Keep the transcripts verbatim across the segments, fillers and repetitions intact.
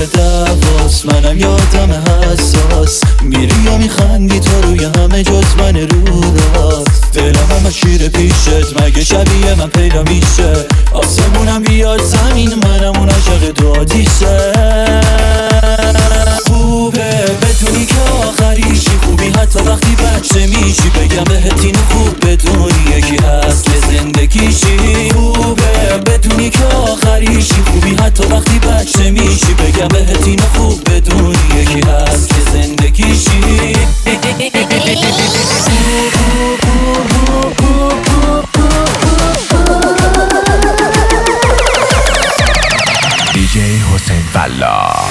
دل دواست، منم یادم حساس، میری یا میخندی تو روی همه جز من رو راست. دلم همه شیر پیشت، مگه شبیه من پیدا میشه؟ آسمونم بیاد زمین، منم اون عشق دو آتیشه. خوبه بدونی که آخریشی، خوبی حتی وقتی بچه میشی، بگم بهت اینو خوب بدونی یکی هست که زندگیشی. خوبه بدونی که آخریشی، خوبی حتی وقتی بچه میشی، بگم بهت اینو خوب بدونی یکی هست که زندگیشی. دیجی حسین فلاح.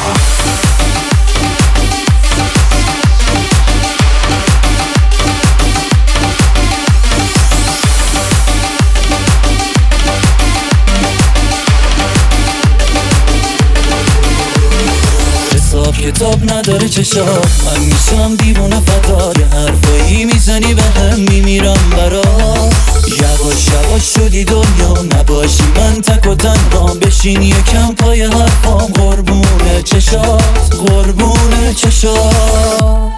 حساب کتاب نداره چشات، من میشم دیوونه فدار، حرفایی میزنی به هم میمیرم برات. یواش یواش شدی دنیا نباشی، من تک و تنهام، بشین یکم پای حرفام، قربونه چشات قربونه چشات.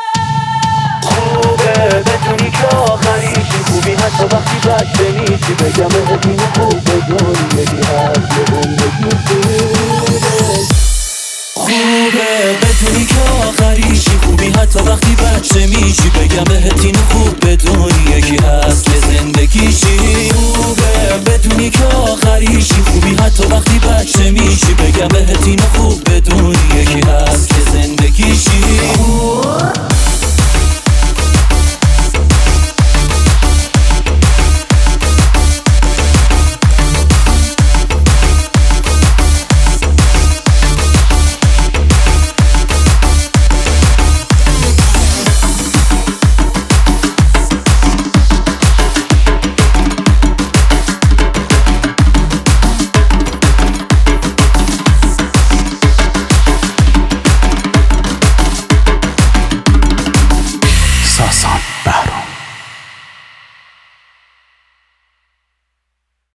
خوبه بدونی که آخریشی، خوبی حتی وقتی بچه میشی، بگم بهت اینو خوب بدونی یکی هست که زندگیشی. خوبه بدونی که آخریشی، خوبی حتی وقتی بچه میشی، بگم بهت اینو خوب بدونی یکی هست که زندگیشی. خوبه بدونی که آخریشی، خوبی حتی وقتی بچه